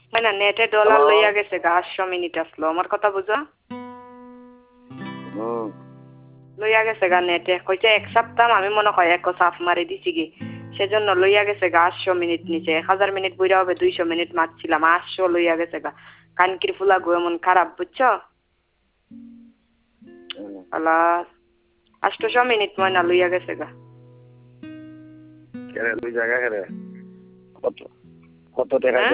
মানে নেটে ডলার লইয়া গেছে গা 800 মিনিট আসলো আমার কথা বুঝো লইয়া গেছে গা নেটে কইছে এক সপ্তাহ আমি মনে হয় এক সাফ মারি দিছি কি সেজন্য লইয়া গেছে গা 800 মিনিট নিচে 1000 মিনিট বইরা হবে 200 মিনিট মারছিলাম 800 লইয়া গেছে গা কানকির ফুলা গো এমন খারাপ বুঝছো আলা 800 মিনিট ময়না লইয়া গেছে গা কেরে দুই জায়গা কেরে কত কত টাকা